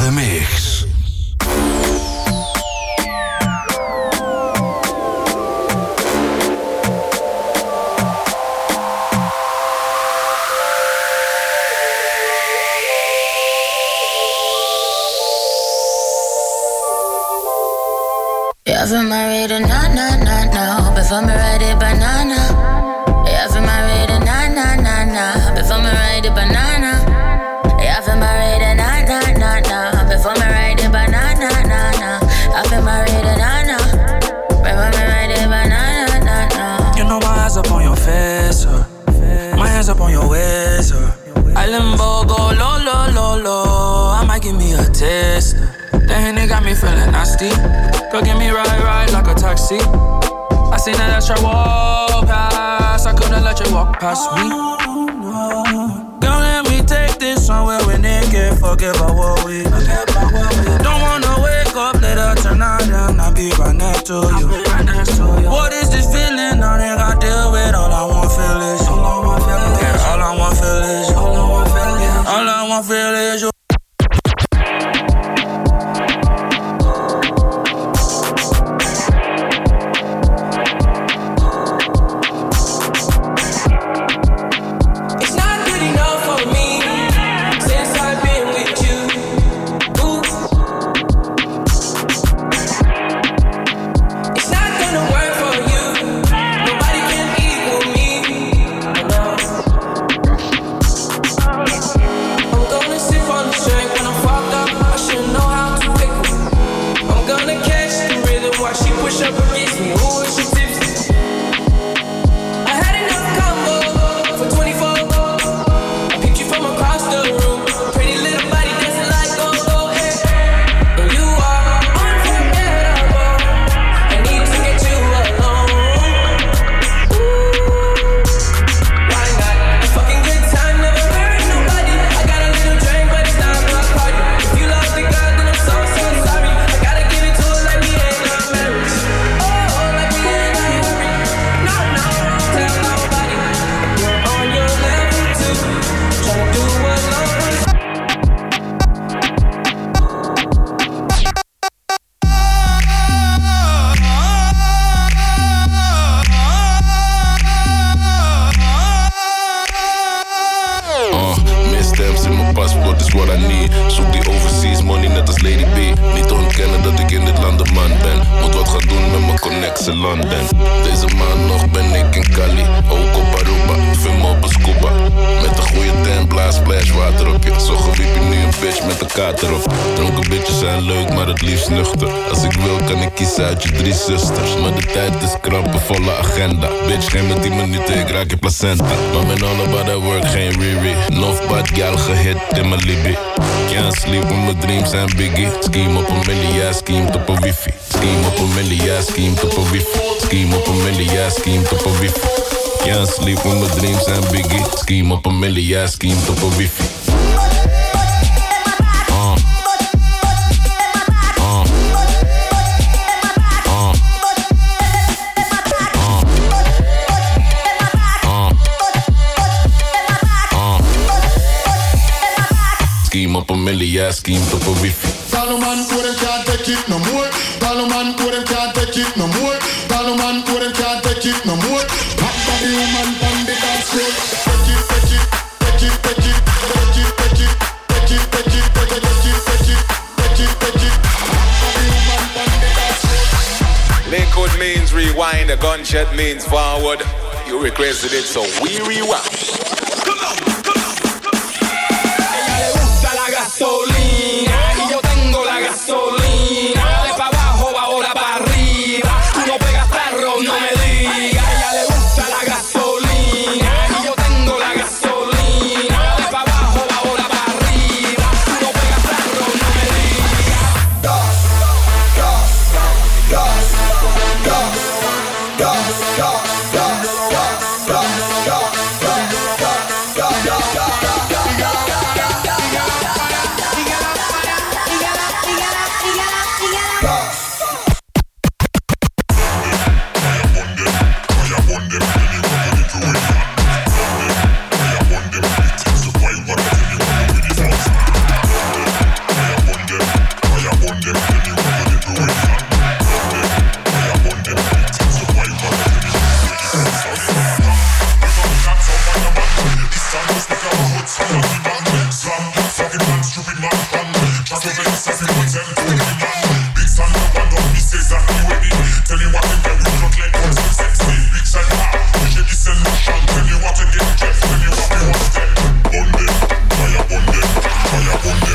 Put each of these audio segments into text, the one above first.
de mix. Yeah, for my radar, no. Before me ride it, banana. Yeah, for my radar, no. Before me ride it, banana. Yeah, for my radar, no. Before me ride it, banana, yeah, for my radar, no. Before me ride it, banana, You know my eyes up on your face, my hands up on your waist, I limbo go low. I might give me a taste. The Henny got me feeling nasty. Girl, give me ride like a taxi. I seen that extra walk past. I couldn't let you walk past me. Girl, let me take this somewhere we naked. Forget about what we don't wanna wake up later tonight and I'll be right next to you. What is this feeling? I think I deal with. All I want feel is you. Yeah, all I want feel is you. All I want feel is you. Uit je 3 zusters, maar de tijd is krap, een volle agenda. Bitch, geen met 10 minuten, ik raak je placenta. Maar ben all about that work, geen Riri. Enough bad gal gehit in mijn libby. Can't sleep with my dreams and biggie. Scheme op een millie, ja, scheme op een wifi. Scheme op een millie, ja, scheme op een wifi. Scheme op een millie, ja, scheme op een wifi. Can't sleep with my dreams and biggie. Scheme op een millie, ja, scheme op een wifi. Scheme up a million, yeah, scheme up a wifi. Solomon couldn't can't take it no more. Solomon couldn't can't take it no more. Solomon couldn't can't take it no more. Hot body woman on the dance floor. Take it, take it, take it, take it, take it, take it, take it, take it, take it, take it, take it, take it, take it. Hot body woman on the dance floor. Liquid means rewind, a gunshot means forward. You requested it, so we rewind. Gasolina, y yo tengo la gasolina. De pa' abajo, ahora pa' arriba. Tú no pegas perro, no me digas. A ella le gusta la gasolina, y yo tengo la gasolina. De pa' abajo, ahora pa' arriba. Tú no pegas perro, no me digas. Gas, gas, gas, gas, gas, gas, gas, gas, gas, gas, gas.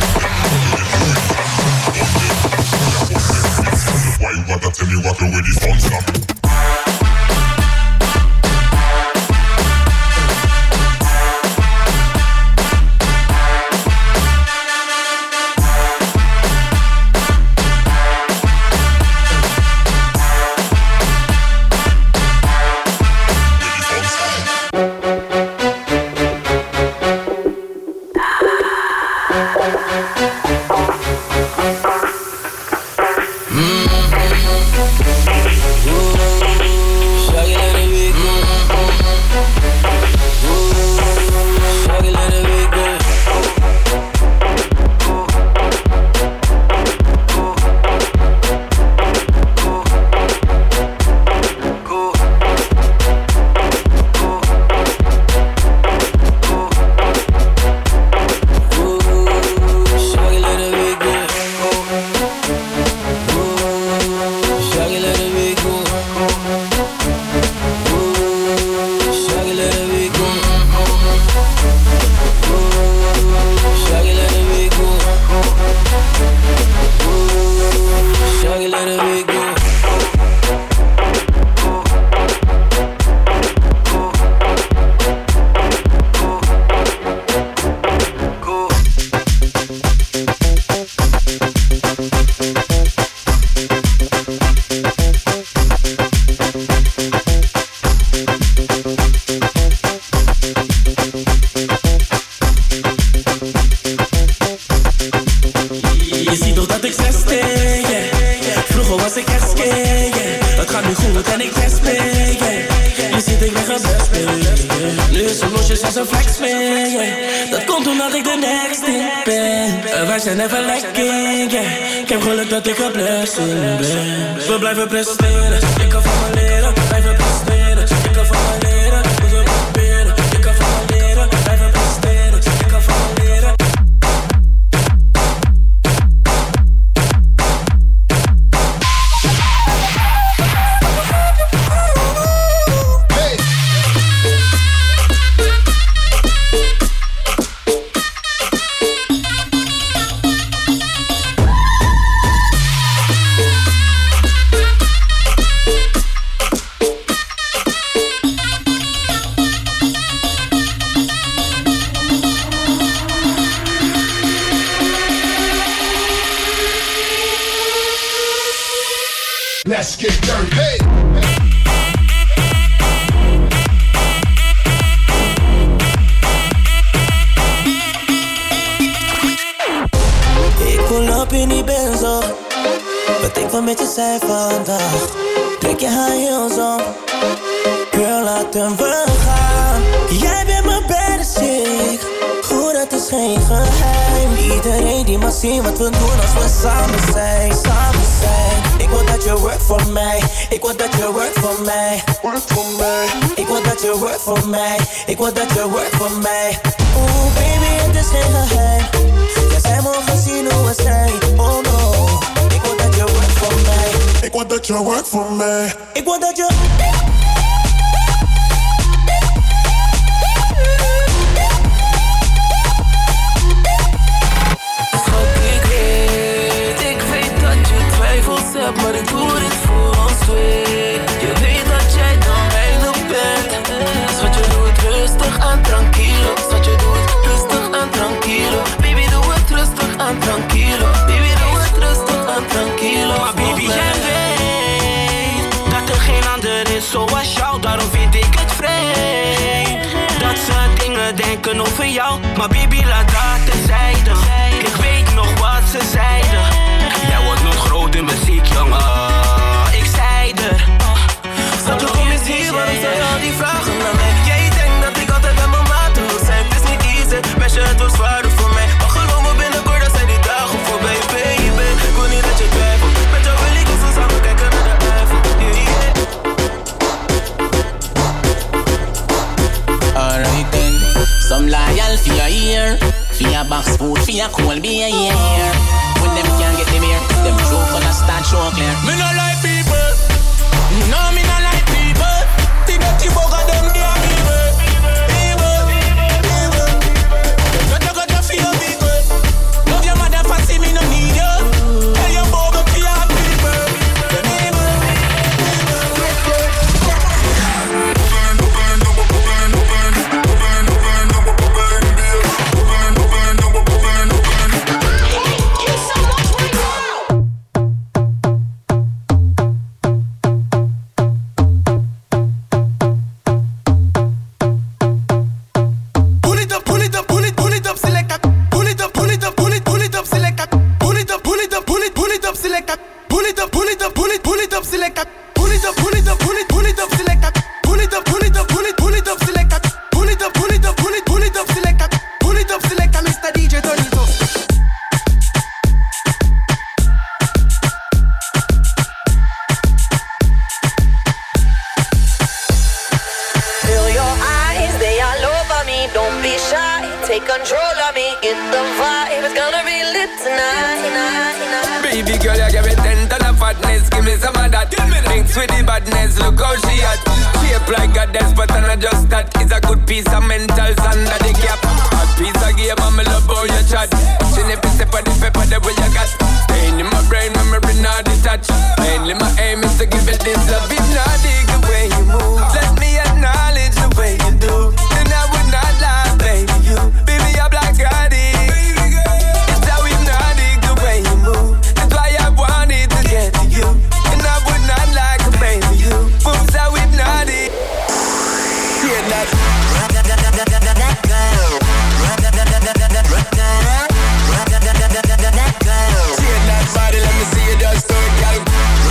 Why you gotta tell me what you with the phone stop? Dat ik een blessing ben. We blijven presteren, ik kan van me leren. Blijven presteren, ik kan van me leren. We proberen, ik kan van me leren. Blijven presteren, ik kan van me leren. Let's get dirty. Hey! Ik pull up in die benzo. Wat ik wil met je zijn vandaag. Trek je haar heel zo. Girl, laten we gaan. Jij bent mijn baddest chick. Goed, dat is geen geheim. Iedereen die mag zien wat we doen als we samen zijn. Samen zijn. Ik wil dat je work voor mij. Ik wil dat je work voor mij. Work voor mij. Ik wil dat je work voor mij. Ik wil dat je work voor mij. Oh baby, het is geen geheim. Ja, zij mogen zien hoe we zijn. Oh no. Ik wil dat je work voor mij. Ik wil dat je work voor mij. Ik wil dat je... Maar ik doe dit voor ons twee. Je weet dat jij dan mijne bent. Schatje, doe het rustig aan tranquilo. Schatje, doe het rustig aan tranquilo. Baby, doe het rustig aan tranquilo. Baby, doe het rustig aan tranquilo. Maar baby, jij weet dat er geen ander is zoals jou. Daarom vind ik het vreemd dat ze dingen denken over jou. Maar baby, laat dat terzijde. Ik weet nog wat ze zeiden. Jij wordt nog groot in muziek, jongen. Ik zei er. Schatje, kom eens hier, waarom stel je al die vragen naar mij? Jij denkt dat ik altijd bij mijn maat wil zijn. Het is niet easy, meisje, het wordt zwaarder voor mij. Maar geloof me, binnenkort, dat zijn die dagen voorbij, baby. Ik wil niet dat je twijfelt. Met jou wil ik zo samen kijken naar de Eiffel. Alright then, some loyal for your ear. For your box food, for your cold beer, yeah. When them can't get them here, them joke gonna start show clear. Me no like people. No, me no like people. The dirty bug of them, they are evil. Evil, evil. Got to feel people. Love your Baby girl, you give me 10 ton of fatness. Give me some of that. Mix with the badness. Look how she hot. Shape like a desk, but I'm not just that. It's a good piece of mental under the cap. A piece of game, I'm love how you chat. She never step on the pepper, the way you got. Staying in my brain, memory not detached. Mainly my aim is to give it this love. If not, dig the way you move. Let me acknowledge the way you do. Then I would not lie, baby, you. Baby, I'm like Gotti. It's how hypnotic the way you move. That's why I wanted to get to you. And I would not like to baby you. Moves how hypnotic. See that? See that body, let me see you just do it, girl.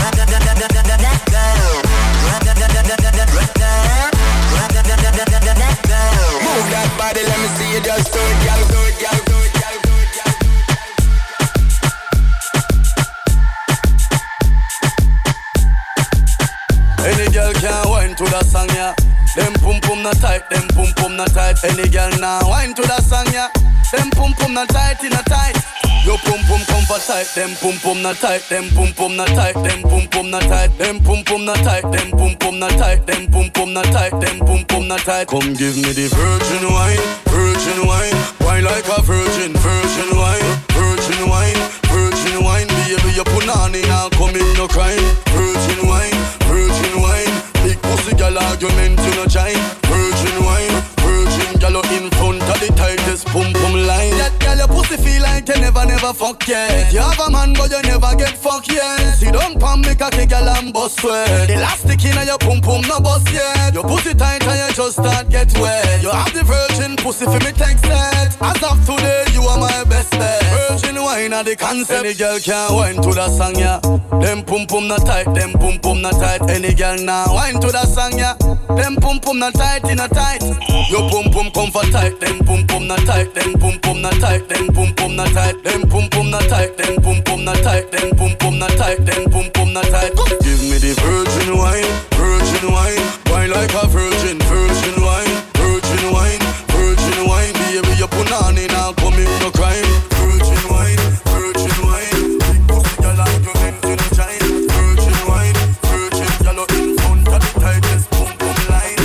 Move that body, let me see you just do it, girl. Do it, girl. Do it, girl. Do it, girl. Any girl can wine to that song, yeah. Them pum pum not tight, them pum pum not tight. Any girl now wine to that song, yeah. Them pum pum not tight, in a tight. Yo pum pum come for tight, them pum pum not tight, them pum pum not tight, them pum pum not tight, them pum pum not tight, them pum pum not tight, them pum pum not tight, them pum pum not tight. Come give me the virgin wine, wine like a virgin, virgin wine, virgin wine, virgin wine. Baby you put on it now, come in no crime. Virgin wine, big pussy gal argument you no join. Virgin wine, virgin gal in front of the tightest pum pum line. That gal your pussy feel like you never fuck yet. You have a man but you never get fuck yet. See don't pump me cocky gal and bust sweat. Elastic in your pum pum no bust yet. Your pussy tight and you just start get wet. You have the virgin pussy for me text set. As of today you are my best bet. Virgin wine are the concept. Any girl can wine to that song, yeah. Them pum pum not tight, them pum pum not tight. Any girl now wine to that song, yeah. Them pum pum not tight, in a tight. Your pum pum come for tight, them pum pum not tight, them pum pum not tight, them pum pum not tight, them pum pum not tight, them pum pum not tight, them pum pum not tight, them pum pum not tight. Give me the virgin wine, wine like a virgin, virgin wine, baby you put on it now, come in no crime. Virgin wine, big pussy girl argument you no join. Virgin wine, virgin girl in front of the tightest pum pum line.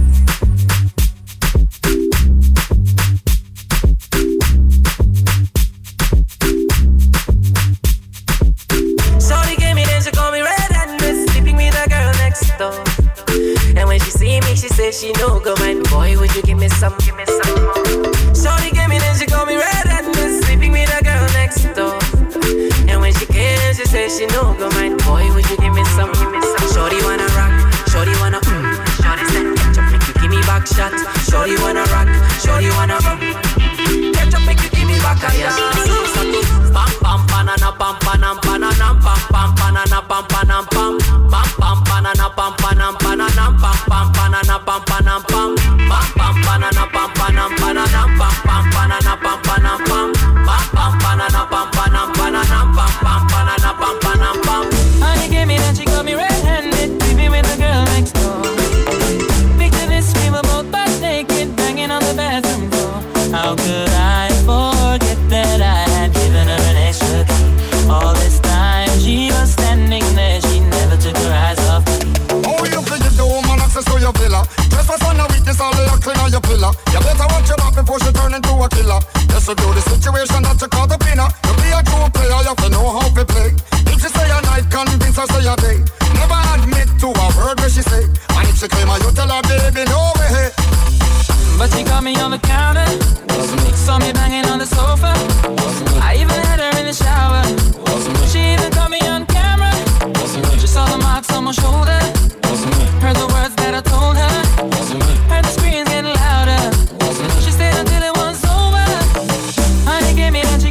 Shorty gave me then she call me red-handed, sleeping with a girl next door. And when she see me, she says she no go mind. Boy, would you give me some more? Shorty gave me then she call me red-handed, sleeping with a girl next door. And when she came, she says she no go mind. Boy, would you give me some? Shorty wanna rock, shorty wanna shorty said ketchup make you give me back shot. Shorty wanna rock, shorty wanna ketchup make you give me back a shot. Pam pam banana pam panam panam pam pam banana pam panam pam pam pam banana pam panam panam pam pam banana pam panam pam pam pam banana pam panam panam pam pam banana pam panam pam pam pam banana pam panam panam pam pam banana pam panam pam. Honey gave me that she got me red-handed, sleeping with the girl next door. Picture this, we were both butt naked, banging on the bathroom door. How could I forget that I had given her an extra key? All this time she was standing there, she never took her eyes off me. Oh, you think you do, woman, access to your villa. Trespass on the weakness, all of your clean on your pillar. You better watch your back before she turn into a killer. Just to do the situation that you call the pinner. To be a true player, you have to know how to play. If she say a night, convince her say a day. Never admit to a word where she say. And if she claim her, you tell her, baby, no way. But she caught me on the counter, saw me banging on the sofa. I even had her in the shower. She even caught me on camera. She saw the marks on my shoulder. Heard the words that I told her. Heard the screams getting louder. She stayed until it was over. Honey gave me that she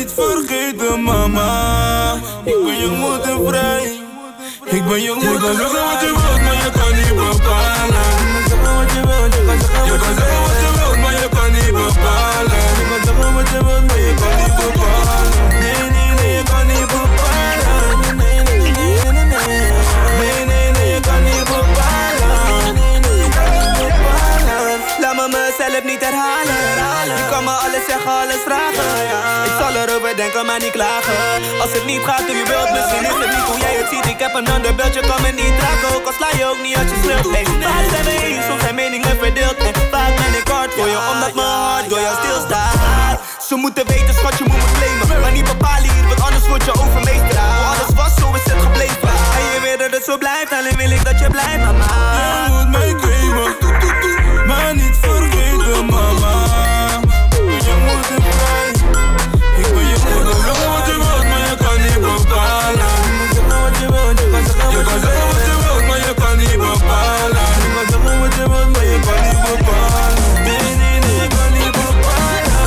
niet vergeten, mama. Ik ben jong, moed en vrij. Ik ben jong, je kan zeggen wat je wilt, maar je kan niet bepalen. Je kan zeggen wat je wilt, maar je kan niet bepalen. Je kan zeggen wat je wilt, maar je kan niet bepalen. Nee, nee, nee, je kan niet bepalen. Nee, nee, nee, nee, nee, nee. Nee, nee, nee, je kan niet bepalen. Nee, nee, je kan niet bepalen. Laat me mezelf niet herhalen. Je kan me alles zeggen, alles vragen. Ik zal erover denken, maar niet klagen. Als het niet gaat hoe je wilt, misschien is het niet hoe jij het ziet. Ik heb een ander beeld, je kan me niet raken. Ook al sla je ook niet als je schreeuwt. Hey, vaak zijn we eens, soms zijn meningen verdeeld. En vaak ben ik hard voor je, omdat mijn hart door jou stilstaat. Ze moeten weten, schat, je moet me claimen. Maar niet bepalen hier, want anders word je overmeesterd. Hoe alles was, zo is het gebleven. En je weet dat het zo blijft, alleen wil ik dat je blijft, mama. Je moet mij claimen, maar niet vergeten, mama. Je moet het vrij. Ik ben je moeder, zeggen wat je wilt, maar je kan niet bepalen. Je kan zeggen wat je wilt, maar je kan niet bepalen. Je kan zeggen wat je wilt, maar je kan niet bepalen. Nee, nee, nee, je kan niet bepalen.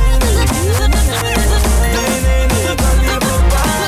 Nee, nee, nee, je kan niet bepalen.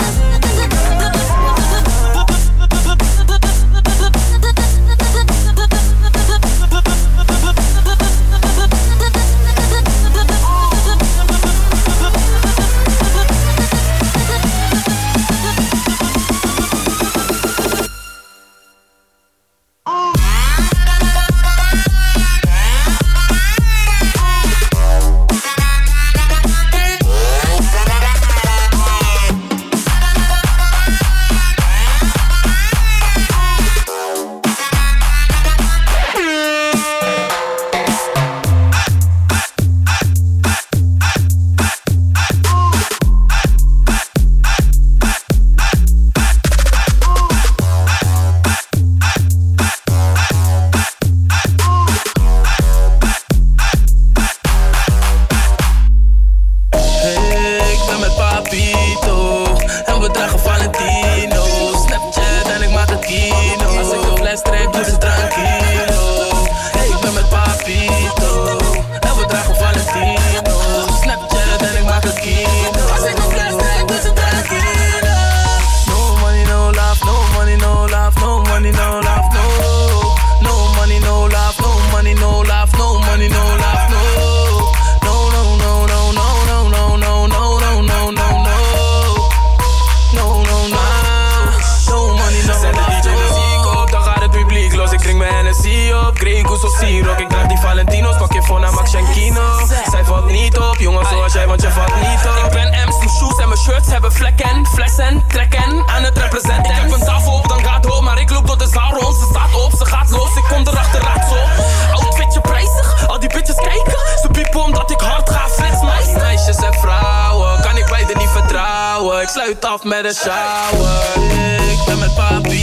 Met een shower. Ik ben met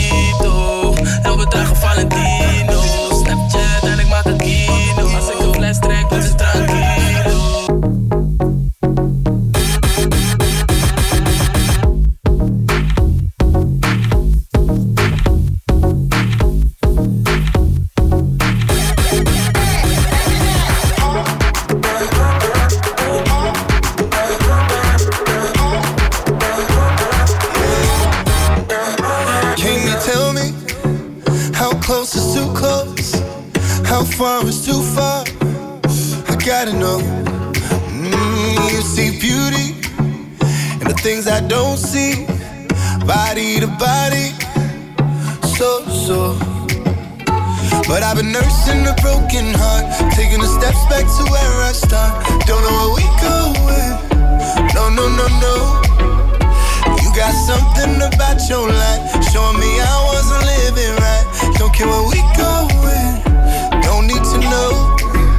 Papito en we dragen Valentino. Snapchat en ik maak een kino. Als ik een fles trek, dus het tranquilo. Far is too far, I gotta know. You see beauty in the things I don't see. Body to body, so. But I've been nursing a broken heart, taking the steps back to where I start. Don't know where we going, no. You got something about your life, showing me I wasn't living right. Don't care where we going, don't need to know.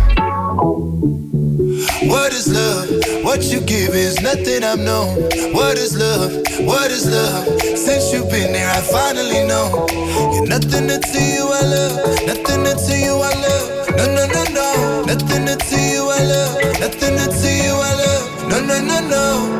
What is love? What you give is nothing I've known. What is love? What is love? Since you've been there, I finally know. You're nothing until you I love. Nothing until you I love. No. Nothing until you I love. Nothing until you I love. No.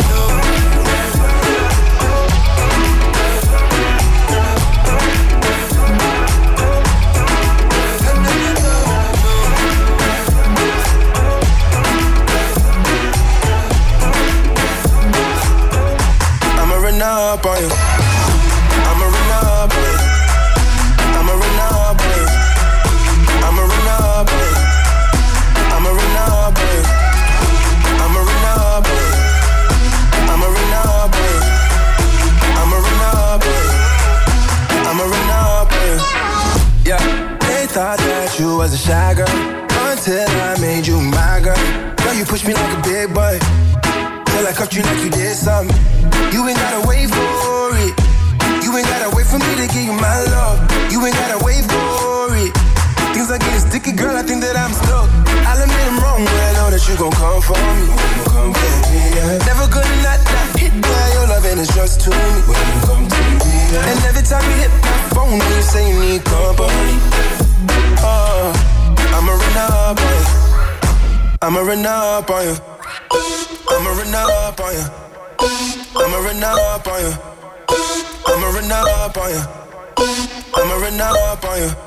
up on you. I'ma run up on you. I'ma run up on you. I'ma run up on you. I'ma run up on you. I'ma run up on you. I'ma run up on you. I'ma run up on you. I'ma run up on you. Yeah, they thought that you was a shy girl until I made you my girl. Girl, you pushed me like a big boy till I cuffed you like you did something. You ain't gotta wait for it. You ain't gotta wait for me to give you my love. You ain't gotta wait for it. Things are getting sticky, girl, I think that I'm stuck. I'll admit I'm wrong, but I know that you gon' come for me. Come get me, yeah. Never gonna not hit by your loving is just to me. When you come to me, yeah. And every time you hit my phone, you say you need company. Oh, I'ma run up on you. I'ma run up on you. I'ma run up on you. I'ma run up on you. I'ma run up on you. I'ma run up on you.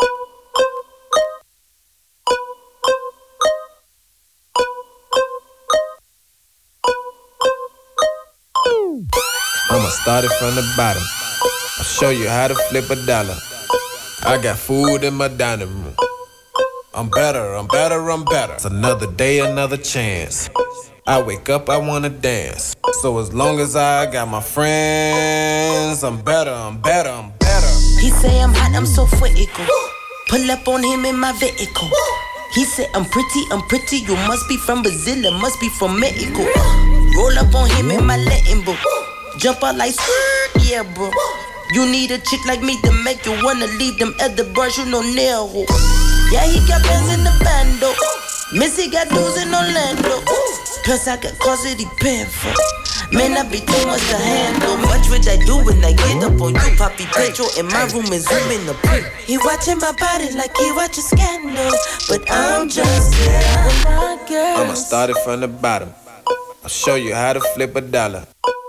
I'ma start it from the bottom. I'll show you how to flip a dollar. I got food in my dining room. I'm better, I'm better, I'm better. It's another day, another chance. I wake up, I wanna dance. So as long as I got my friends, I'm better, I'm better, I'm better. He say I'm hot, I'm so critical. Pull up on him in my vehicle. He said I'm pretty, you must be from Brazil, it must be from Mexico. Roll up on him in my Latin book. Jump out like yeah, bro. You need a chick like me to make you wanna leave them other bros, you know Nero. Yeah, he got bands in the bando. Missy got dudes in Orlando. Plus I got cause it depend for. Man, I be too much to handle. Much what I do when I get up on you, Papi Pedro in my room and zoom in the print. He watching my body like he watching Scandal, but I'm just there with my girl. I'ma start it from the bottom. I'll show you how to flip a dollar.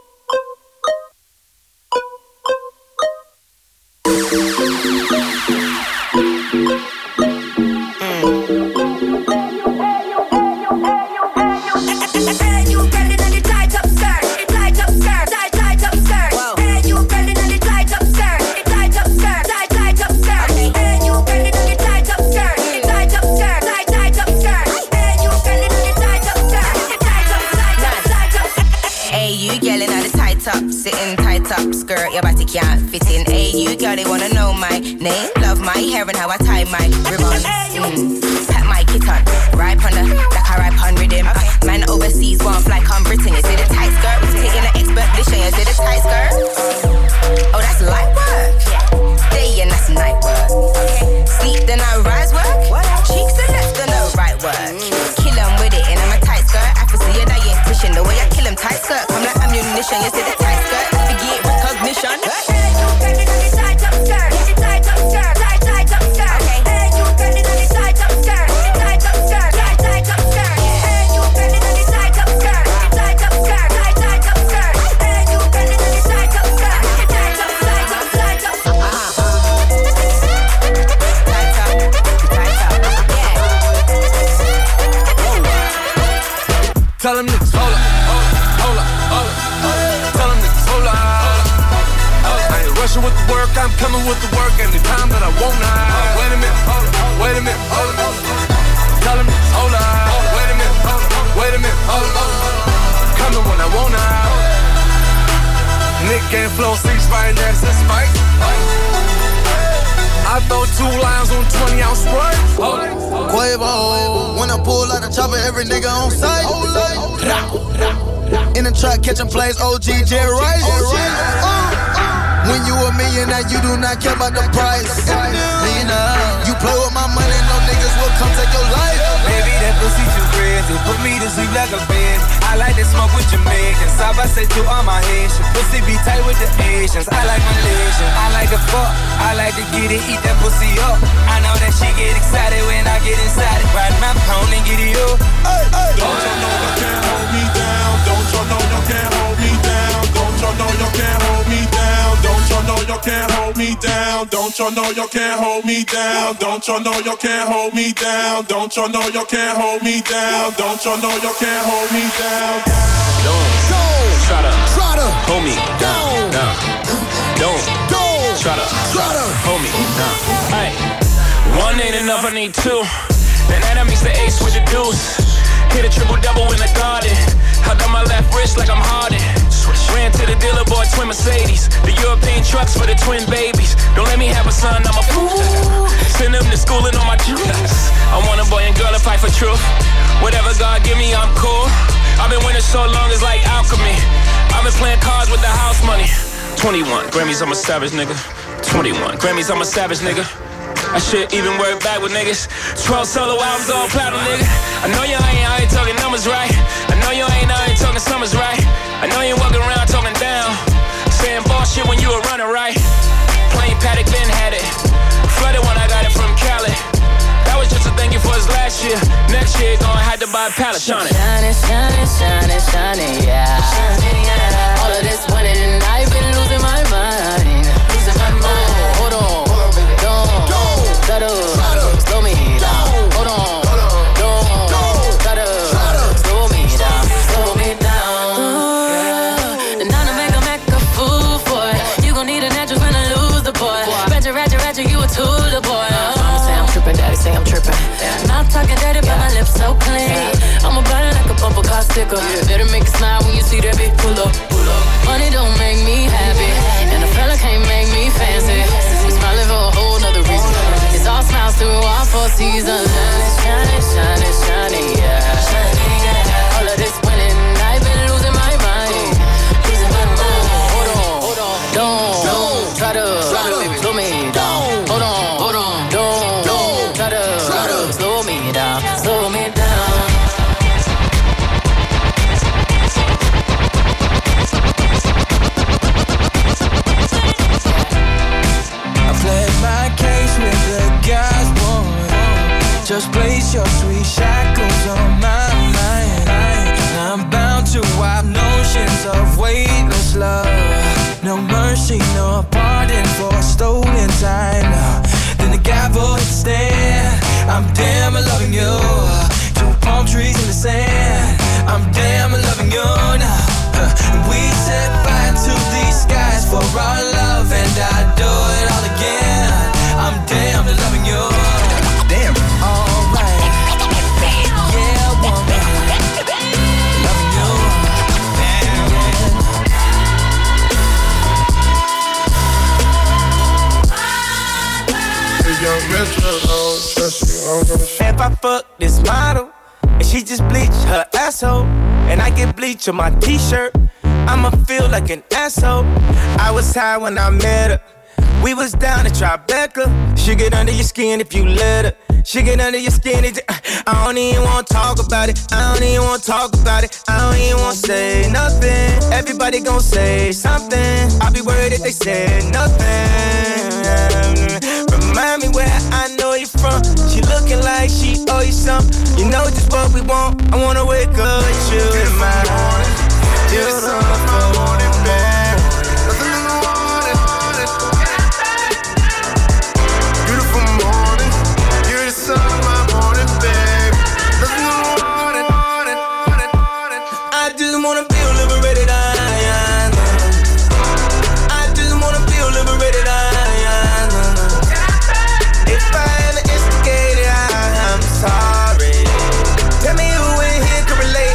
Sitting tight up, skirt, your body can't fit in. Hey, you girl, they wanna know my name. Love my hair and how I tie my ribbons. Pat my kitten, ripe on the, like I ripe on rhythm. Man overseas, won't fly, come Britain. You see the tight skirt, taking an expedition. You see the tight skirt? Oh, that's light work. Day and that's night work. Sleep, then I rise work. Cheeks to left, then the right work. Kill 'em with it, and I'm a tight skirt. I can see a dietitian, the way I kill 'em tight skirt. Come like ammunition, you see the tight skirt. Forget recognition. Tell them niggas, hold up, hold up, hold up. Tell them niggas, hold up. I ain't rushing with the work, I'm coming with the work anytime that I want now. Wait a minute, hold up, wait a minute, hold up. Tell them niggas, hold up. Wait a minute, hold up, wait a minute, hold up. Coming when I want now. Nick and Flow 6 right next to Spike. I throw 2 lines on 20-ounce spray. Quavo, when I pull out the chopper, every nigga on sight. In the truck catching plays, OG Jerry Rice. When you a millionaire, you do not care about the price. You play with my money, no niggas will come take your life. Baby, that pussy too crazy, put me to sleep like a bed. I like to smoke with Jamaicans, side by side to all my Haitians. Pussy be tight with the Asians, I like Malaysian. I like to fuck, I like to get it, eat that pussy up. I know that she get excited when I get inside it. Ride my pound and get it up. Don't you know you can't hold me down? Don't you know you can't hold me down? Don't you know you can't hold me down? Don't you know you can't hold me down? Don't you know you can't hold me down? Don't you know you can't hold me down? Don't you know you can't hold me down? Don't you know you can't hold me down? Don't try to hold me down. Hey, one ain't enough, I need two. Then that means the ace with the deuce. Hit a triple-double in the garden. I got my left wrist like I'm Harden. Ran to the dealer, bought twin Mercedes. The European trucks for the twin babies. Don't let me have a son, I'm a fool. Send them to school and on my juice. I want a boy and girl to fight for truth. Whatever God give me, I'm cool. I've been winning so long, it's like alchemy. I've been playing cards with the house money. 21 Grammys, I'm a savage nigga. 21 Grammys, I'm a savage nigga. I should even work back with niggas. 12 solo albums, all platinum, nigga. I know you ain't out here talking numbers right. I know you ain't out here talking summers right. I know you walking around talking down, saying bullshit when you were running right. Plain Paddock, Ben had it. Flooded when I got it from Cali. That was just a thank you for his last year. Next year, gonna have to buy a pallet. Shining, shining, shining, shining, shining, yeah. Shining, yeah. All of this winning and I've been losing my mind. Losing my mind. Hold on. Try to slow me down. Hold on. Don't try to slow me down. Slow me down. The nana make a fool for it. You gon' need a natural when I lose the boy. Ratchet, you a tool, the boy. Mama say I'm trippin', daddy say I'm trippin'. Mouth talking dirty, but my lips so clean. I'm a body like a bumper car sticker. Better make it smile when you see that big pull up. Money don't make me happy, and a fella can't make me fancy. We smiling for a whole nother reason. It's all smiles through all 4 seasons. Shining, shining, shining, yeah. Shining, yeah. All of this winning, I've been losing my mind. Losing my mind. Hold on, don't try to slow me down. Hold on, don't try to slow me down. Slow me down. I played my case with the guys won't. Just place your sweet shackles on my mind. Now I'm bound to wild notions of weightless love. No mercy, no pardon for stolen time. Then the gavel hit the stand. I'm damn loving you. 2 palm trees in the sand. I'm damn loving you now. We set fire to these skies for our love, and I do it all again. I'm damn loving you. Damn, alright. Yeah, woman. Loving you. If I fuck this model and she just bleach her asshole, and I get bleach on my t-shirt, I'ma feel like an asshole. I was high when I met her. We was down at Tribeca. She get under your skin if you let her. She get under your skin. I don't even wanna talk about it. I don't even wanna talk about it. I don't even wanna say nothing. Everybody gon' say something. I'll be worried if they say nothing. Remind me where I know you from. She looking like she owe you something. You know just what we want. I wanna wake up with you in my morning. You're the sun of my morning, babe. Nothing in the morning. Beautiful morning. You're the sun of my morning, babe. Nothing in the morning. I just wanna feel liberated. I just wanna feel liberated. If I ever instigated, I'm sorry. Tell me who in here can relate.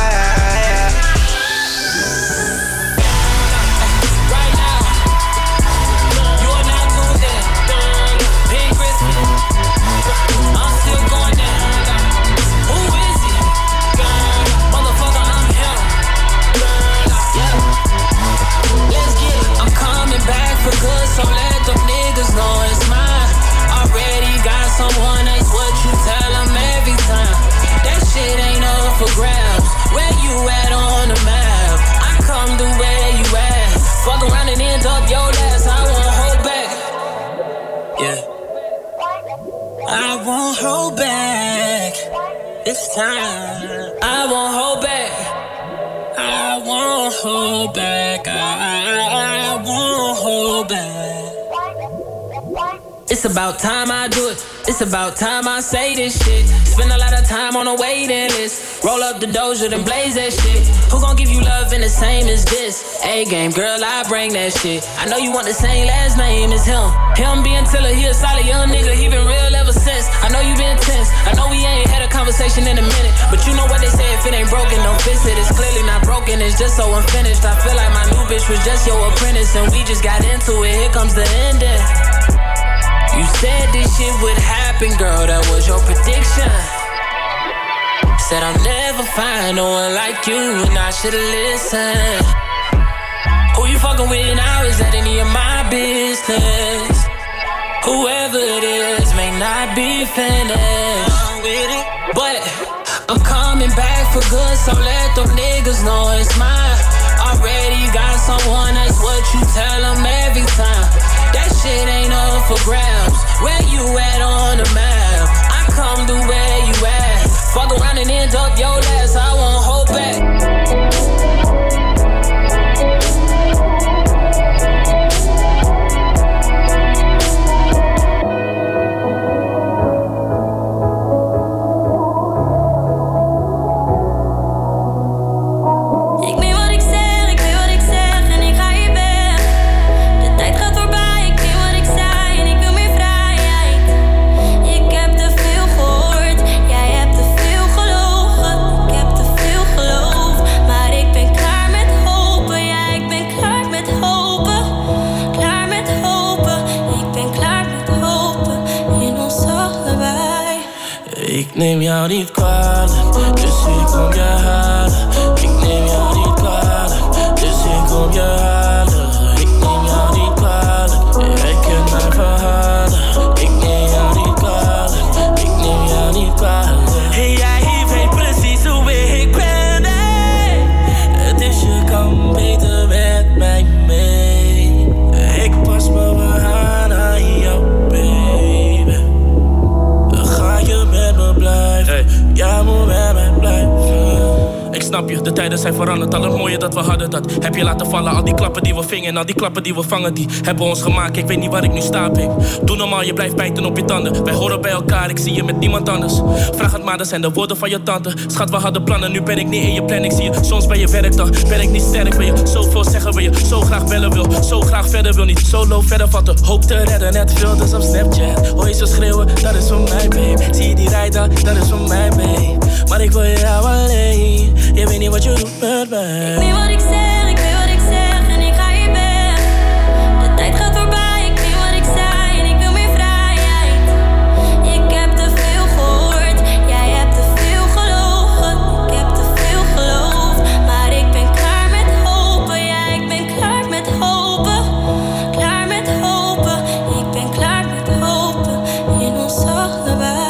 Right now, you are not tuned in. Big Crispy, I'm still going down. Who is he? Motherfucker, I'm him. Yeah, let's get it. I'm coming back for good, so let them niggas know it's mine. Already got someone, that's what you tell them every time. That shit ain't up for grabs. Where you at on the map? I come to where you at. Fuck around and end up your last. I won't hold back. Yeah, I won't hold back. It's time. I won't hold back. I won't hold back. I won't hold back. It's about time I do it. It's about time I say this shit. Spend a lot of time on a waiting list. Roll up the doja, then blaze that shit. Who gon' give you love in been the same as this. A-game, girl, I bring that shit. I know you want the same last name as him. Him being Tiller, he a solid young nigga. He been real ever since. I know you been tense. I know we ain't had a conversation in a minute. But you know what they say, if it ain't broken, don't fix it. It's clearly not broken, it's just so unfinished. I feel like my new bitch was just your apprentice, and we just got into it. Here comes the ending. You said this shit would happen, girl, that was your prediction. Said I'll never find no one like you, and I should've listened. Who you fucking with now, is that any of my business? Whoever it is may not be finished, but I'm coming back for good, so let them niggas know it's mine. Already got someone, that's what you tell them every time. That shit ain't up for grabs. Where you at on the map? I come to where you at. Fuck around and end up your last, I won't hold back. Ik neem jou niet kwalijk, dus ik kom je halen. Ik neem jou niet kwalijk, dus ik kom je halen. Ik neem jou niet kwalijk, jij kent mijn verhalen. Ik neem jou niet kwalijk, ik neem jou niet kwalijk. Hey, jij weet precies hoe ik ben, hey. Dus je kan beter met mij mee. Ik pas me aan aan jou, baby. Ga je met me blijven? Hey. Jij moet met mij blijven. Ik snap je, de tijden zijn veranderd. Al het mooie dat we hadden, dat heb je laten vallen. Al die klappen die we vingen en al die klappen die we vangen, die hebben ons gemaakt. Ik weet niet waar ik nu sta, babe. Doe normaal, je blijft bijten op je tanden. Wij horen bij elkaar, ik zie je met niemand anders. Vraag het maar, dat zijn de woorden van je tante. Schat, we hadden plannen, nu ben ik niet in je planning. Zie je soms bij je werk, dan ben ik niet sterk. Wil je zoveel zeggen, wil je zo graag bellen, wil zo graag verder, wil niet solo verder vatten. Hoop te redden, net filters op Snapchat. Hoor je zo schreeuwen, dat is voor mij, babe. Zie je die rijden, dat is voor mij, babe. Maar ik wil jou alleen. Je weet niet wat je doet met mij. Ik weet wat ik zeg, ik weet wat ik zeg en ik ga hier weg. De tijd gaat voorbij, ik weet wat ik zei en ik wil meer vrijheid. Ik heb te veel gehoord, jij hebt te veel gelogen. Ik heb te veel geloofd, maar ik ben klaar met hopen. Ja, ik ben klaar met hopen. Klaar met hopen, ik ben klaar met hopen. In ons allebei.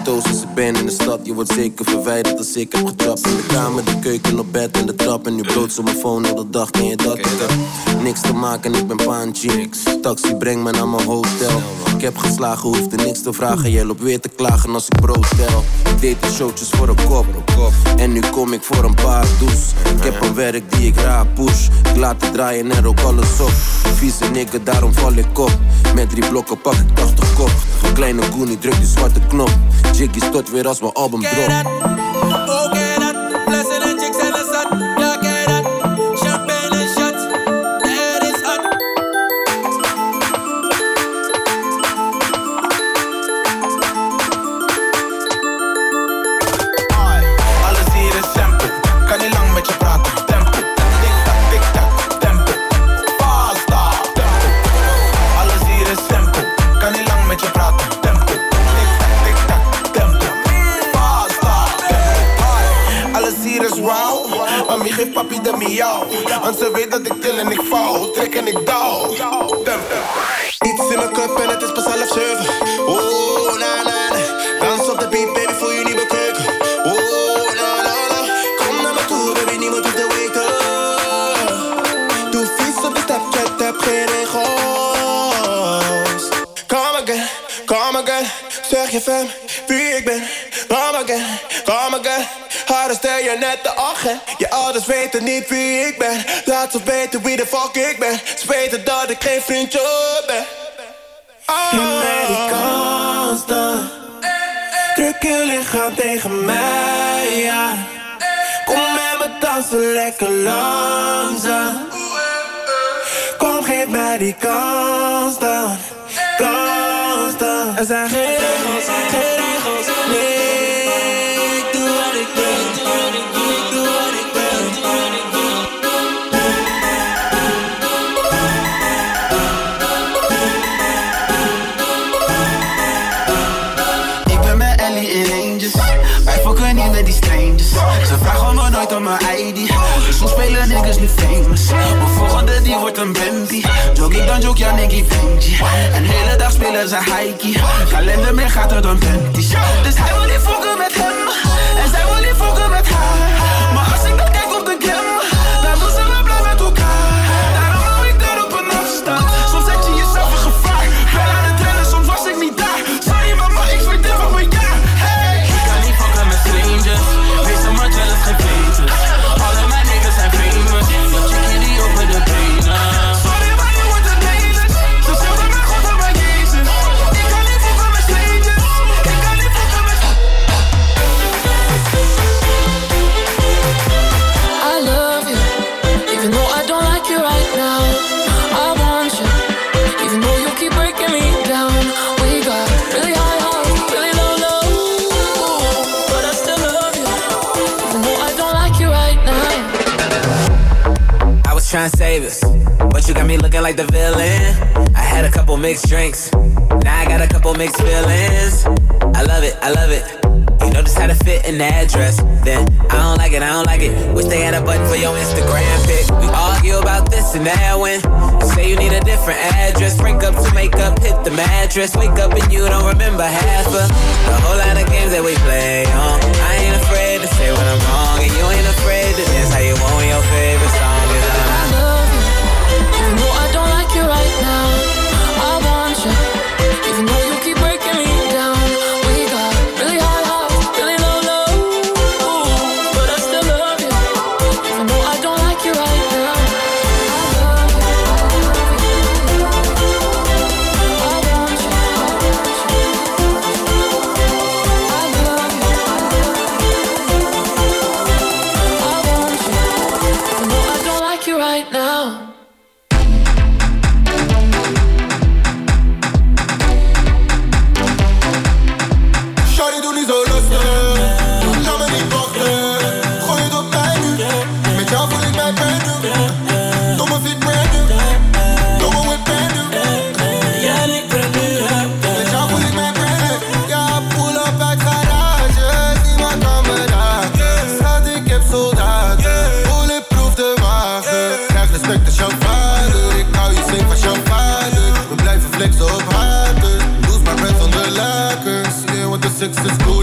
auto's is een pijn in de stad. Je wordt zeker verwijderd als ik heb getrapt. In de kamer, de keuken, op bed en de trap. En nu bloot op mijn phone heel de dag, ken je dat? Ik heb niks te maken, ik ben paantje. Taxi brengt me naar mijn hotel. Ik heb geslagen, hoefde niks te vragen. Jij loopt weer te klagen als ik brood tel. Ik deed de showtjes voor een kop. En nu kom ik voor een paar does. Ik heb een werk die ik raar push. Ik laat het draaien en ook alles op. Vieze nigga, daarom val ik op. Met 3 blokken pak ik 80 kop. Een kleine goonie, druk die zwarte knop. Jiggy stort weer als mijn album drop. Okay, that. Blessing and chicks and the sun. Yeah, get that. Champagne and shots. That is hot. Alles hier is simpel. Kan niet lang met je praten. Tempo. Tik-tak, tempo. Faster. Tempo. Alles hier is simpel. Kan niet lang met je praten. Tempo. Tik-tak, tempo. Faster. Tempo. Alles hier is wow. Mami geeft papi de miauw. Want ze weet dat ik til en ik val. Trek en ik douw. Tempo. Iets in mijn cup en het is pas 6:30. Oh, na na na. Dans op de beat, baby, voel je niet bekeken. Oh, na na na. Kom naar me toe, baby, niemand hoeft te weten. Doe vies op de Snapchat, heb geen regels. Come again, zeg je fam wie ik ben. Come again. Harder stel je net de agent. Je ouders weten niet wie ik ben. Laat ze weten wie de fuck ik ben. Ze weten dat ik geen vriendje ben. Je mij die kans dan. Druk je lichaam tegen mij aan. Kom met me dansen lekker langzaam. Kom geef mij die kans dan. Kans dan. Er zijn geen regels, nee. Ik doe wat ik wil. Wij fokken niet met die strangers. Ze vragen me nooit om mijn ID. Soms spelen niggas nu famous. Mijn volgende die wordt een Bentley. Joke ik dan joke, ja Nicky Benji. Een hele dag spelen ze hikey. Kalender meer gaat er dan panties. Dus hij wil niet fokken met hem. En zij wil niet fokken met haar. Maar als ik dan kijk op de gram, dan doen ze wel blij met elkaar. Daarom hou ik daar op een afstand. Soms zet je jezelf in gevaar. Ben aan het rennen, soms was ik niet daar. Sorry mama, ik zweet dit van mijn jaar. Wees maar jealous, geen features. Alle mijn niggas zijn famous. Yo, chickie die over de benen. Sorry, maar je wordt een lelijk. Ze zeggen maar God aan mijn Jezus. Ik kan niet voegen met strangers. Ik kan niet voegen met... I love you, even though I don't like you right now. I want you, even though you keep breaking me down. We got really high highs, really low lows. But I still love you, even though I don't like you right now. I was trying to save us, but you got me looking like the villain. I had a couple mixed drinks, now I got a couple mixed feelings. I love it. You know just how to fit in the address. Then I don't like it. Wish they had a button for your Instagram pic. We argue about this and that when you say you need a different address. Break up to make up, hit the mattress. Wake up and you don't remember half of the whole lot of games that we play on. I ain't afraid to say when I'm wrong, and you ain't afraid to dance how you want your favorite song. I love you, even though I don't like you right now. I want you, even though you keep breaking me down. We got really high highs, really low lows. But I still love you, even though I don't like you right now. I love you, I want you. I love you, I want you, even though I don't like you right now. Shawty, doe niet zo lustig. Laat me niet wachten. Gooi het op mij nu. Met jou voel ik mij brand new. Domme fit brand new. Domme with brand new. Ja, ik brand new. Met jou voel ik mij brand new. Ja, pull up uit garage. Niemand kan me raken. Schat, ik heb soldaten. Bulletproof de wagen. Krijg respect als jouw vader. Ik hou je safe als jouw vader. We blijven flexen op haters. Lose my breath on the lakens. Yeah, want the sex is cool.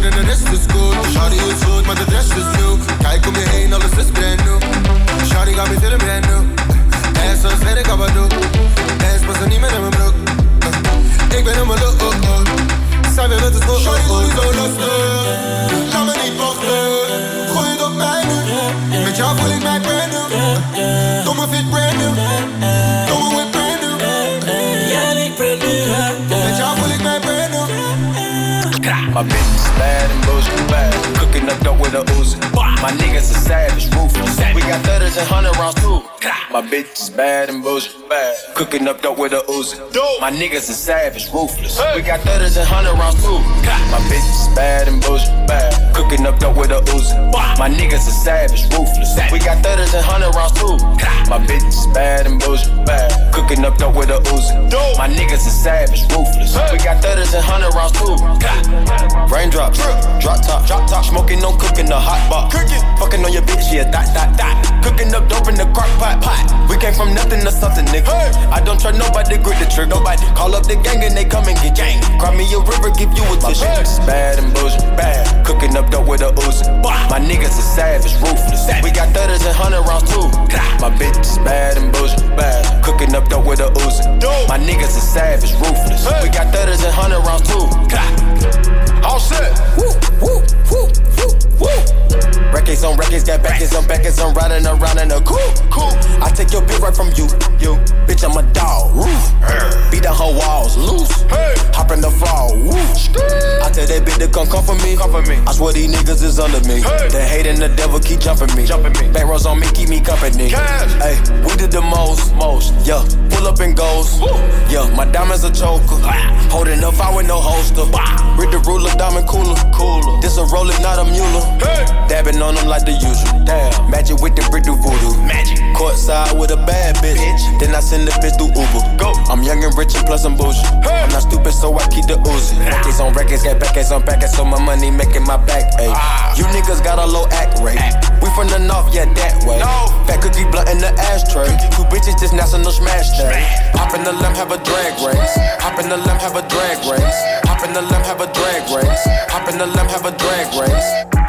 lustig. Laat me niet wachten. Gooi het op mij nu. Met jou voel ik mij brand new. Domme fit brand new. Domme whip brand new. Ja, ik brand new. Met jou voel ik mij brand new. My bitch is bad and bullshit bad. Cooking up dope with a Uzi. My niggas are savage, ruthless. We got 30s and 100 rounds too. My bitch is bad and bullshit bad. Cooking up dope with a Uzi. My niggas are savage, ruthless. We got 30s and 100 rounds too. My bitch is bad and bullshit bad. Cooking up dope with a Uzi. My niggas are savage, ruthless. We got 30s and 100 rounds too. My bitch is bad and bullshit bad. Cooking up dope with a Uzi. My niggas are savage, ruthless. We got 30s and 100 rounds too. Raindrops, drop top, smoking, no cooking the hot box. Fucking on your bitch, yeah, dot. Cooking up dope in the crock pot. We came from nothing to something, nigga. I don't try nobody, grip the trigger. Nobody call up the gang and they come and get gang. Cry me a river, give you a tissue. My bitch is bad and bullshit, bad. Cooking up dope with a Uzi. My niggas are savage, ruthless. We got 30s and 100 rounds too. My bitch is bad and bullshit, bad. Cooking up dope with a Uzi. My niggas are savage, ruthless. We got 30s and 100 rounds too. All set. Woo, woo, woo, woo, woo. Records on records, got backers on backers. I'm riding around in a cool. I take your bitch right from you. Bitch, I'm a dog. Beat the whole walls loose. Hop in the fall. I tell that bitch to come for me. I swear these niggas is under me. The hate and the devil keep jumping me. Back rows on me, keep me company. Hey, we did the most. Yeah, pull up and goes. Yeah, my diamonds a choker. Holding up, I with no holster. Read the ruler, diamond cooler. This a roller, not a mule. Dabbing on them like the usual. Damn, magic with the brick do voodoo. Magic. Courtside with a bad bitch. Then I send the bitch through Uber. Go. I'm young and rich and plus I'm bougie. I'm not stupid, so I keep the Uzi. Records on records, got backers on backers, so my money making my back ache. You niggas got a low act rate. We from the north, yeah, that way. Fat cookie blunt in the ashtray. Two bitches just national smash day. Hop in the limb, have a drag race. Hop in the limb, have a drag race. Hop in the limb, have a drag race. Hop in the limb, have a drag race.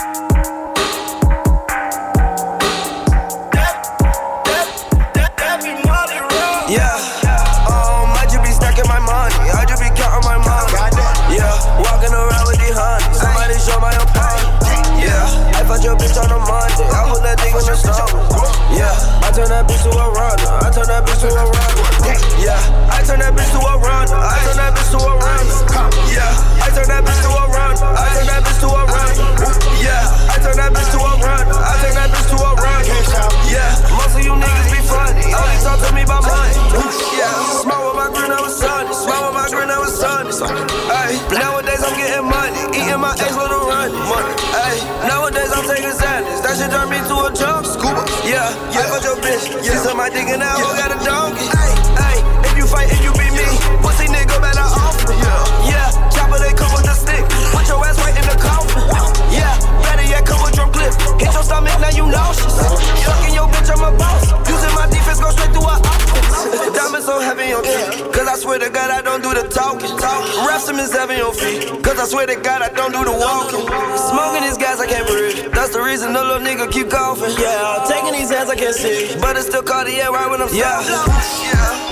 Yeah, I just be stacking my money. I just be counting my money. Yeah, walking around with the honey. Somebody show my opponent. Yeah, I fucked your bitch on a Monday. I put that thing in the stomach. Yeah, I turn that bitch to a runner. I turn that bitch to a runner. Yeah, I turn that bitch to a runner. I turn that bitch to a runner. Yeah, I turn that bitch to a runner. I turn that bitch to a runner. Yeah, I turn that bitch to a runner. I turn that bitch to a runner. Yeah, most of you niggas be funny. Only talk to me about money. Yeah, smile with my grin, I was sunny. Smile with my grin, I was sunny. Ay, nowadays I'm getting money. Eating my eggs with a run. Ay, nowadays I'm taking Xanax. That shit turn me to a jump. Scuba. Yeah, I fuck your bitch. She suck my dick and that hoe got a donkey. Ay, if you fight, if you beat me, pussy nigga better off. Yeah, chopper they come with the stick. Put your ass right in the coffin. Yeah, better yet come with drum clip. Hit your stomach, now you nauseous. Fucking your bitch, I'm a boss. Using my defense, go straight through her offense. Diamonds so heavy on feet, cause I swear to God I don't do the talking. Rap some is heavy on feet, cause I swear to God I don't do the walking. Smoking these gas, I can't breathe. That's the reason the little nigga keep coughing. Yeah, taking these hands, I can't see, but it's still Cartier right when I'm stopping. Yeah.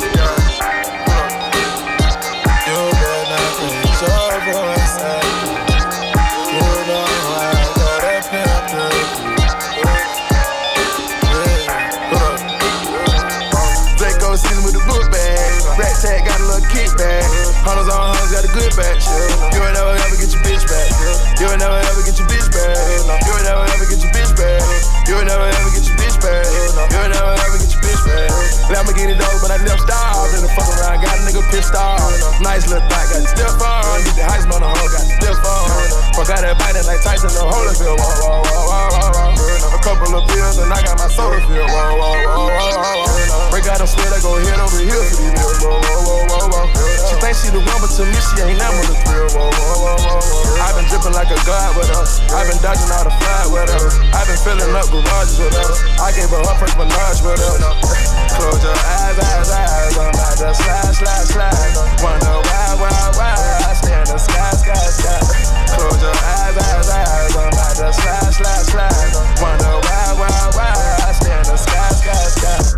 Tag got a little kickback. Hunters on hunters got a good batch. You ain't never ever get your bitch back. You ain't never ever get your bitch back. You ain't never ever get your bitch back. You ain't never ever get your bitch back. You ain't never ever get your bitch back. Lamborghini dog, but I never stopped. In the fuck around, got a nigga pissed off. Nice little thot, got the stiff on. Get the Heisman on the hoe, got the stiff on. Fuck out that biting like Tyson, the Holyfield. A couple of pills and I got my soda filled. Break out them split, I go head over here for these bills. She thinks she the one, but to me she ain't never the thrill. I've been dripping like a god with us. I've been dodging all the fly with us. I've been filling up garages with us. I gave her first menage with us. Close your eyes. I'm about to slide. Wonder why I stay in the sky. Close your eyes. I'm about to slide. Wonder why I stay in the sky.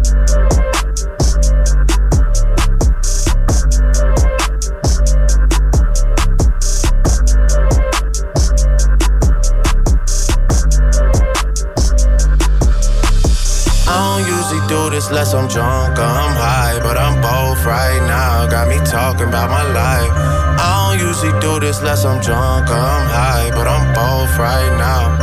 talking about my life. I don't usually do this unless I'm drunk or I'm high, but I'm both right now.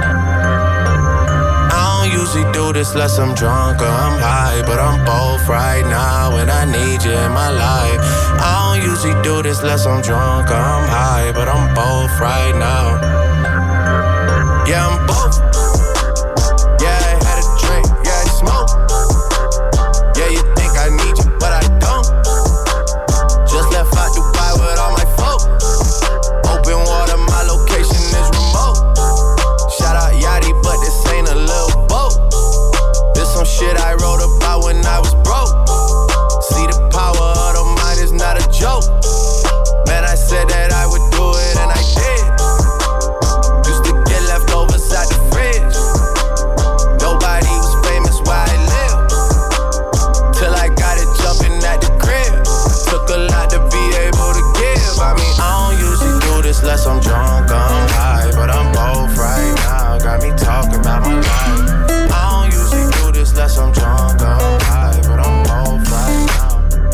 I don't usually do this unless I'm drunk or I'm high, but I'm both right now, and I need you in my life. I don't usually do this unless I'm drunk or I'm high, but I'm both right now. Yeah, I'm both. Yeah, I had a drink, yeah, I smoke. Yeah, you think I need you, but I don't. Just left out Dubai with all my folk. Open water, my location is remote. Shout out Yachty, but this ain't a little boat. This some shit I wrote about when I was broke. See, the power of the mind is not a joke. Man, I said that I would do it and I did. Used to get leftovers out the fridge. Nobody was famous where I live, till I got it jumping at the crib. Took a lot to be able to give. I mean, I don't usually do this unless I'm drunk or I'm high, but I'm both right now. Got me talking about my life. I don't usually do this unless I'm drunk or I'm high, but I'm both right now.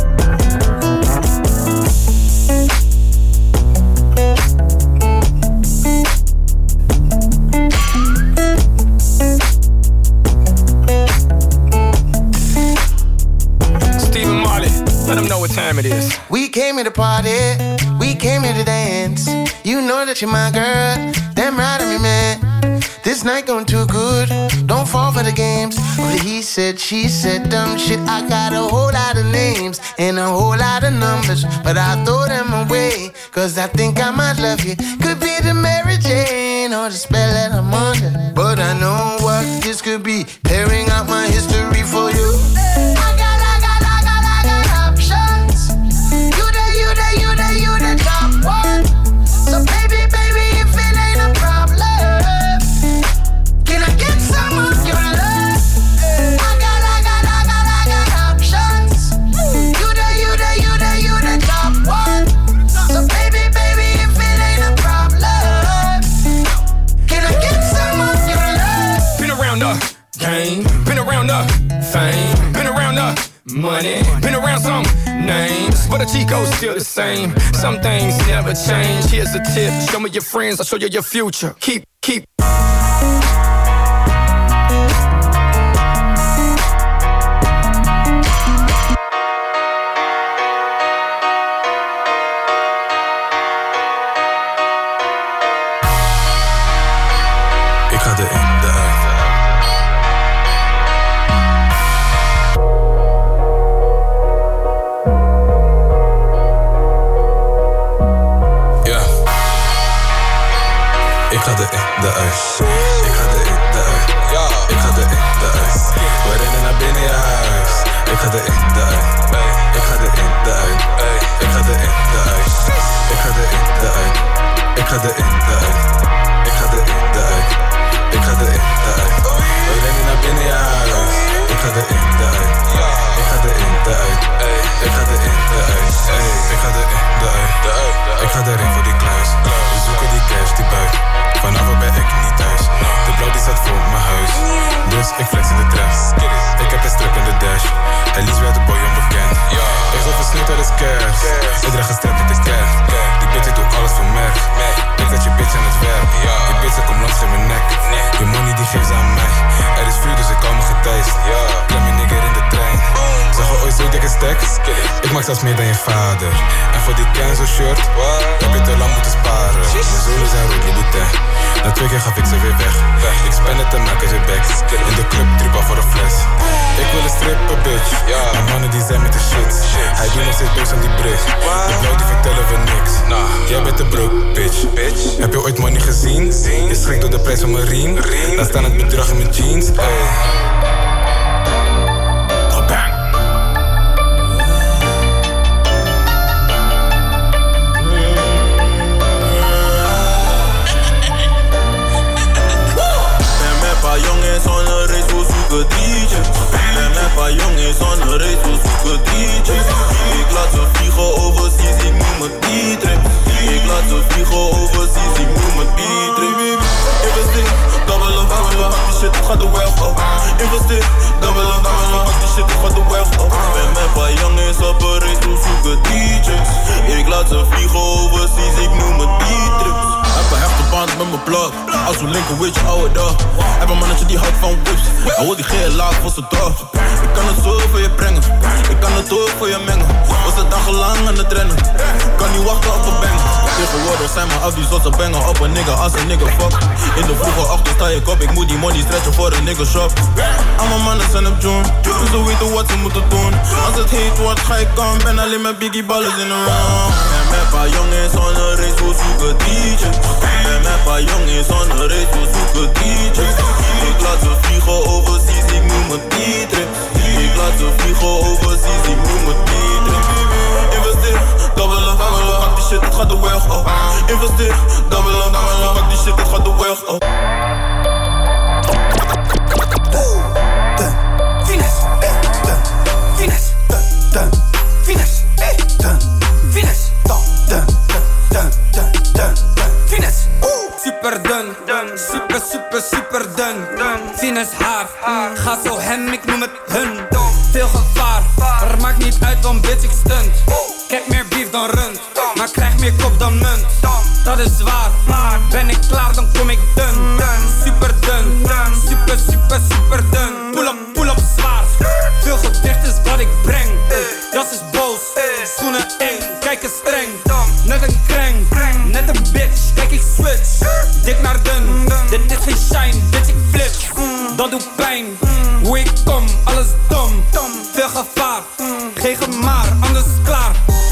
Stephen Marley, let them know what time it is. We came here to party, we came here to dance. You know that you're my girl, damn right of me, man. This night going too good, don't fall for the games. But he said, she said, dumb shit. I got a whole lot of names and a whole lot of numbers, but I throw them away, cause I think I might love you. Could be the Mary Jane or the spell that I'm under, but I know what this could be, tearing out my history for you. I got options. You the top one. So baby, if it ain't a problem, can I get some of your love? I got options. You the top one. So baby, if it ain't a problem, can I get some of your love? Been around the game, been around the fame, been around the money, been around some names, but the Chico's still the same. Some things never change. Here's a tip: show me your friends, I'll show you your future. Keep. Ik ga erin, de uit. Ik ga erin, de uit. Ik ga erin, de uit. Ik ga erin, de uit. We rennen naar binnen je huis. Ik ga erin, de uit. Ik ga erin, de uit. Ik ga erin, de uit. Ik ga erin, de uit. Ik ga erin, de uit. Ik ga erin, de uit. Ik ga erin, de uit. We rennen naar binnen je huis. Ik ga erin, de uit. Ik ga erin, de uit. Ik ga erin, de uit. Ik ga erin, de uit. Ik ga erin voor die kluis. We zoeken die cash, die buik. Vanavond ben ik niet thuis. De blauw die staat voor mijn huis. Dus ik flex in de dress. Ik heb een strip in de dash. Elise werd de boy onbekend. Ik zal versnitten, dat is cash. Ik draag een strap met de kerk. Die bitch, ik doe alles voor merk. Ik zet je bitch aan het werk. Die bitch, komt langs in mijn nek. Je money die geeft ze aan mij. Er is vuur, dus ik hou me getijst. Klem je nigger in de trein. Zeg al ooit zo dikke stacks. Ik maak zelfs meer dan je vader. En voor die Kenzo shirt heb je te lang moeten sparen. Mijn zolen zijn rood, Louboutin. Na 2 keer gaf ik ze weer weg. Ik spend het en maak het weer back. In de club, 3 bar voor de fles. Ik wil een stripper, bitch. Mijn mannen die zijn met de shit. Hij doet nog steeds boos aan die bridge. De blauw die vertellen we niks. Jij bent de broke, bitch. Heb je ooit money gezien? Je schrikt door de prijs van mijn riem. Laat staan het bedrag in mijn jeans. Bang. Jongens on een race, we zoeken DJ's. En met paar jongens on een race, we zoeken DJ's. Ik laat ze vliegen overseas, ik noem het D-trip. Ik laat ze vliegen overseas, ik noem het D-trip. Investeer, double up, hak die shit, het gaat de wealth op. Investeer, double up, hak die shit, het gaat de wealth op. En met paar jongens op een race, we zoeken DJ's. laat ze vliegen overseas, ik noem het D-trips. Heb een hechte band met mijn plug. Als we linken, weet je, ouwe dag. Heb een mannetje die houdt van whips. Hij wil die geel laag voor zijn dag. Ik kan het zo voor je brengen. Ik kan het ook voor je mengen. Was het dagenlang aan het rennen. Kan niet wachten op een bang. Tegenwoordig zijn mijn afdies tot ze bangen op een nigga als een nigga fuck. In de vroege ochtend sta ik op, ik moet die money stretchen voor een nigga shop. Al mijn mannen zijn op June, dus ze weten wat ze moeten doen. Als het heet wordt, ga ik komen, ben alleen met biggie ballen in de round. En met paar jongens on the race, we zoeken DJ's. En met paar jongens on the race, we zoeken DJ's. Ik laat ze vliegen overseas, ik noem het D-trip. Ik laat ze vliegen overseas, ik noem het D-trip. Investeer, double up, pak die shit, het gaat de weg op. Investeer, double up, pak die shit, het gaat de weg op. Finesse, finesse, finesse, finesse, finesse. Super dun, super, super, super dun. Finesse haar, ga zo hem, ik noem het hun. Veel gevaar, maar maakt niet uit, want bitch ik stunt. Kijk meer beef dan rund, maar krijg meer kop dan munt. Dat is waar, ben ik klaar dan kom ik dun. Super dun, super, super, super dun. Pull up zwaar, veel gewicht is wat ik breng. Das is boos, schoenen eng, kijk eens streng. Net een kreng, net een bitch, kijk ik switch. Dik naar dun, dit is geen shine, bitch ik flip. Dat doet pijn, hoe ik kom, alles dom. Veel gevaar, geen gemaar, anders klaar.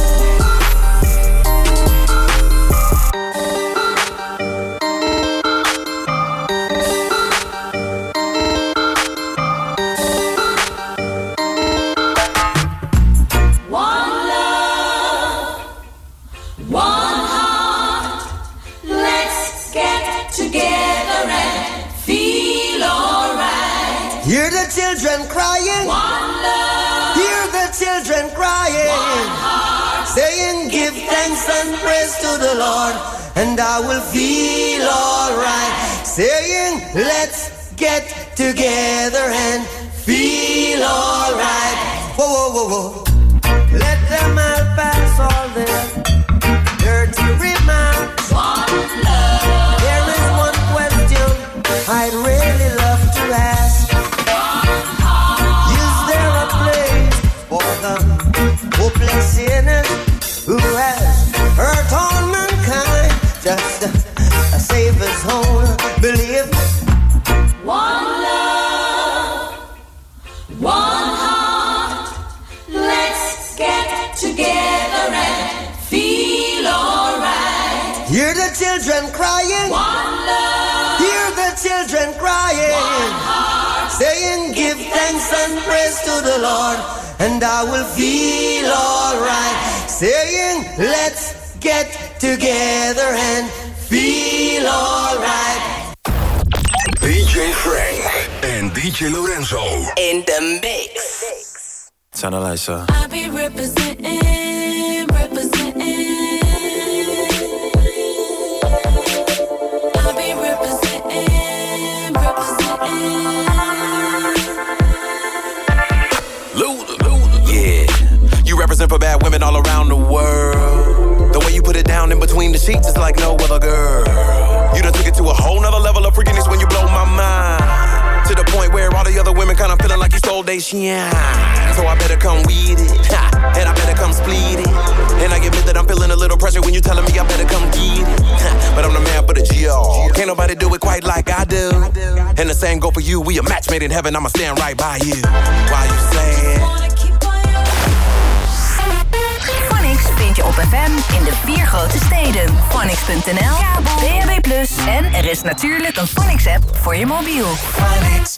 Hear the children crying. One love. Hear the children crying. One heart. Saying, give thanks and praise to the Lord, and I will feel alright. Saying, let's get together and feel alright. Whoa, whoa, whoa, whoa. Let them all pass all their dirty remarks. One love. There is one question I'd really love to ask. Hopeless sinners who has hurt all mankind, just save us whole. Believe one love, one heart. Let's get together and feel alright. Hear the children crying. One love. Hear the children crying. One heart. Saying, give thanks and praise to the Lord, and I will feel alright. Saying, let's get together and feel alright. DJ Frank en DJ Lorenzo in the mix. Channelizer. I be representing, representing. I be representing, representing. You represent for bad women all around the world. The way you put it down in between the sheets is like no other girl. You done took it to a whole nother level of freakiness when you blow my mind. To the point where all the other women kinda feeling like you stole they shine. So I better come with it, and I better come split it. And I admit that I'm feeling a little pressure when you telling me I better come get it. But I'm the man for the G.O. Can't nobody do it quite like I do. And the same go for you, we a match made in heaven, I'ma stand right by you. Why you saying? Phonics vind je op FM in de 4 grote steden. Phonics.nl, DAB+, en er is natuurlijk een Phonics-app voor je mobiel. Phonics.